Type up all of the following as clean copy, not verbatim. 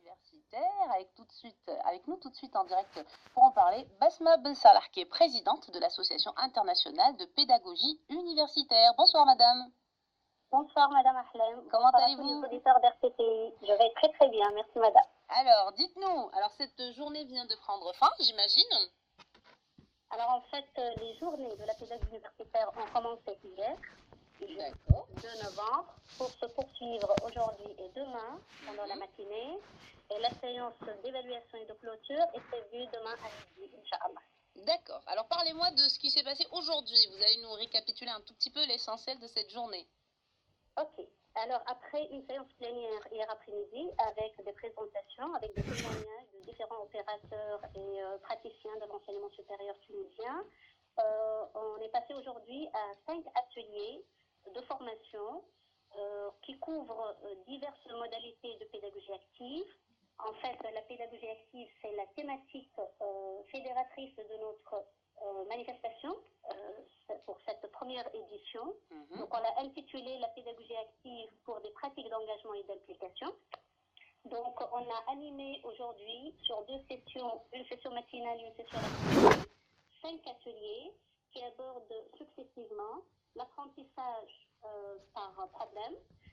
universitaire, avec nous tout de suite en direct pour en parler, Basma Bensalah, qui est présidente de l'Association internationale de pédagogie universitaire. Bonsoir madame. Bonsoir Madame Ahlem. Comment allez-vous? Les auditeurs d'RTPI. Je vais très très bien, merci Madame. Alors, dites-nous, cette journée vient de prendre fin, j'imagine? Alors en fait, les journées de la pédagogie universitaire ont commencé hier, D'accord. 2 novembre, pour se poursuivre aujourd'hui et demain, pendant la matinée. Et la séance d'évaluation et de clôture est prévue demain à midi, Inch'Allah. D'accord. Alors parlez-moi de ce qui s'est passé aujourd'hui. Vous allez nous récapituler un tout petit peu l'essentiel de cette journée. Ok. Alors après une séance plénière hier après-midi avec des présentations, avec des témoignages de différents opérateurs et praticiens de l'enseignement supérieur tunisien, on est passé aujourd'hui à 5 ateliers de formation qui couvrent diverses modalités de pédagogie active. En fait, la pédagogie active, c'est la thématique fédératrice de notre manifestation pour cette première édition. Donc, on l'a intitulé la pédagogie active pour des pratiques d'engagement et d'implication. Donc, on a animé aujourd'hui sur 2 sessions, une session matinale et une session après-midi, 5 ateliers qui abordent successivement l'apprentissage par problème,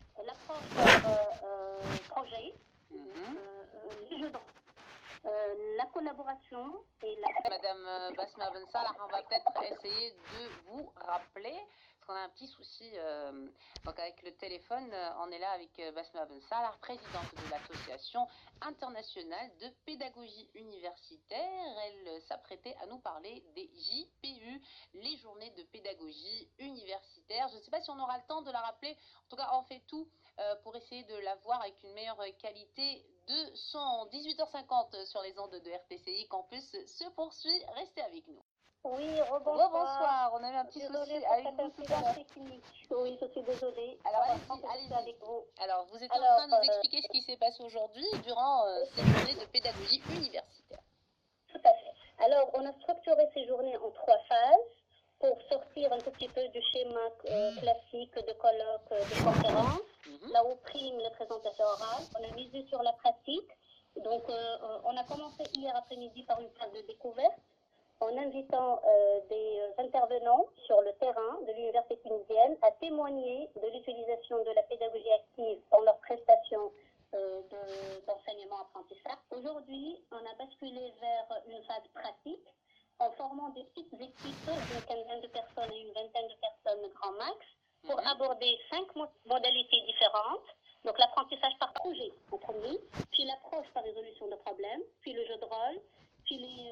l'approche projet, les jeux de la collaboration et la... Madame Basma Bensalah, on va peut-être essayer de vous rappeler, parce qu'on a un petit souci donc avec le téléphone. On est là avec Basma Bensalah, présidente de l'Association internationale de pédagogie universitaire. Elle s'apprêtait à nous parler des JPU, les journées de pédagogie universitaire. Je ne sais pas si on aura le temps de la rappeler. En tout cas, on fait tout pour essayer de la voir avec une meilleure qualité de son. 18h50 sur les ondes de RTCI Campus se poursuit. Restez avec nous. Oui, rebonsoir. On a eu un petit souci avec vous tout à l'heure. Oui, je suis désolée. Alors allez-y. Avec vous. Alors vous étiez en train de nous expliquer ce qui s'est passé aujourd'hui durant ces journées de pédagogie universitaire. Tout à fait. Alors, on a structuré ces journées en 3 phases pour sortir un tout petit peu du schéma classique de colloque, de conférence. Là où prime les présentations orales, on a misé sur la pratique. Donc, on a commencé hier après-midi par une phase de découverte en invitant des intervenants sur le terrain de l'université tunisienne à témoigner de l'utilisation de la pédagogie active dans leurs prestations d'enseignement-apprentissage. Aujourd'hui, on a basculé vers une phase pratique en formant des petites équipes d'une quinzaine de personnes et une vingtaine de personnes grand max pour aborder 5 modalités différentes. Donc l'apprentissage par projet en premier, puis l'approche par résolution de problèmes, puis le jeu de rôle, puis les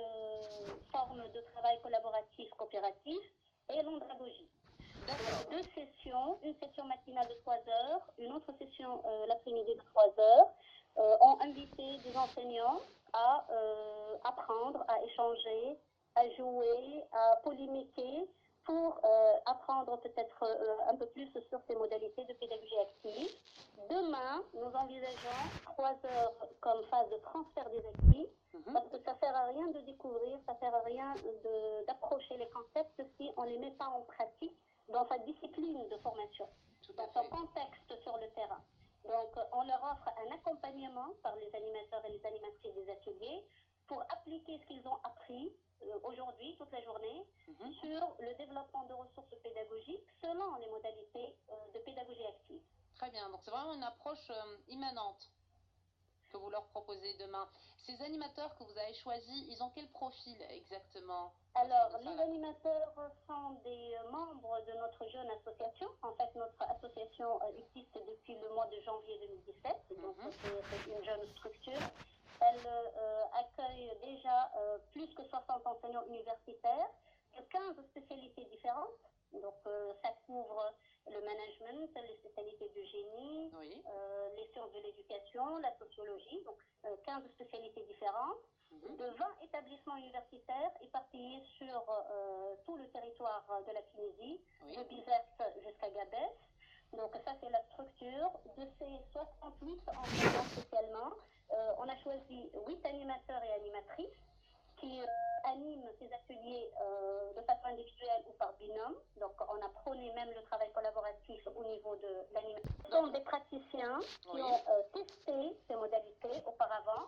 formes de travail collaboratif, coopératif et l'andragogie. Donc 2 sessions, une session matinale de 3 heures, une autre session l'après-midi de 3 heures, ont invité des enseignants à apprendre, à échanger, à jouer, à polémiquer pour apprendre peut-être un peu plus sur ces modalités de pédagogie active. Demain, nous envisageons 3 heures comme phase de transfert des acquis, parce que ça ne sert à rien de découvrir, ça ne sert à rien d'approcher les concepts si on ne les met pas en pratique dans sa discipline de formation, dans son contexte sur le terrain. Donc, on leur offre un accompagnement par les animateurs et les animatrices des ateliers pour appliquer ce qu'ils ont appris aujourd'hui, toute la journée, sur le développement de ressources pédagogiques selon les modalités de pédagogie active. Très bien, donc c'est vraiment une approche immanente que vous leur proposez demain. Ces animateurs que vous avez choisis, ils ont quel profil exactement? Alors, les animateurs sont des membres de notre jeune association. En fait, notre association existe depuis le mois de janvier 2017, donc c'est une jeune structure. Elle accueille déjà plus que 60 enseignants universitaires de 15 spécialités différentes. Donc, ça couvre le management, les spécialités de génie, les sciences de l'éducation, la sociologie, donc 15 spécialités différentes, de 20 établissements universitaires éparpillés sur tout le territoire de la Tunisie, de Bizerte jusqu'à Gabès. Donc, ça, c'est la structure. De ces 68 enseignants spécialement, on a choisi 8 animateurs et animatrices qui animent ces ateliers de façon individuelle ou par binôme. Donc, on a prôné même le travail collaboratif au niveau de l'animation. Ce sont des praticiens qui ont testé ces modalités auparavant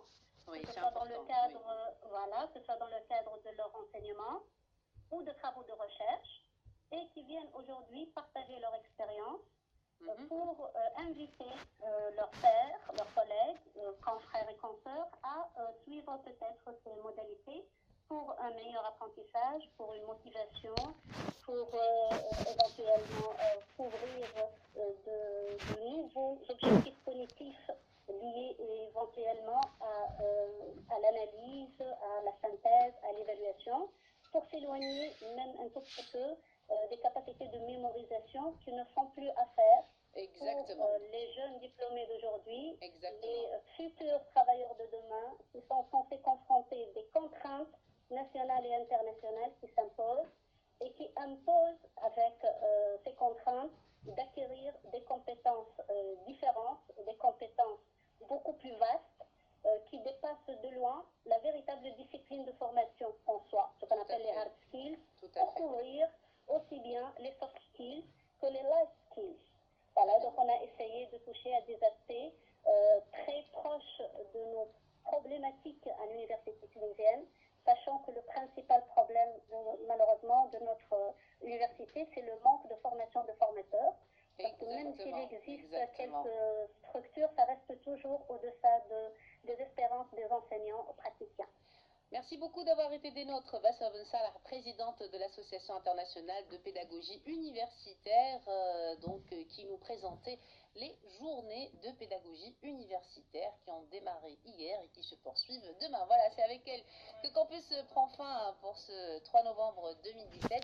ou de travaux de recherche et qui viennent aujourd'hui partager leur expérience pour inviter leurs pairs, leurs collègues, confrères et consoeurs à suivre peut-être ces modalités pour un meilleur apprentissage, pour une motivation, pour éventuellement couvrir de nouveaux objectifs cognitifs liés éventuellement à l'analyse, à la synthèse, à l'évaluation, pour s'éloigner même un tout petit peu des capacités de mémorisation qui ne font plus affaire pour les jeunes diplômés d'aujourd'hui, les futurs travailleurs de demain qui sont censés confronter des contraintes nationales et internationales qui s'imposent et qui imposent avec ces contraintes d'acquérir des compétences différentes, des compétences beaucoup plus vastes qui dépassent de loin la véritable discipline de formation en soi, ce qu'on appelle les hard skills, pour couvrir aussi bien les soft skills que les life skills. Voilà, donc on a essayé de toucher à des aspects très proches de nos problématiques à l'université tunisienne, sachant que le principal problème, malheureusement, de notre université, c'est le manque de formation de formateurs. Parce que même s'il existe quelques structures, ça reste toujours au-deçà des espérances des enseignants praticiens. Merci beaucoup d'avoir été des nôtres, Basma Ben Salah, présidente de l'Association internationale de pédagogie universitaire, qui nous présentait les journées de pédagogie universitaire qui ont démarré hier et qui se poursuivent demain. Voilà, c'est avec elle que Campus prend fin pour ce 3 novembre 2017.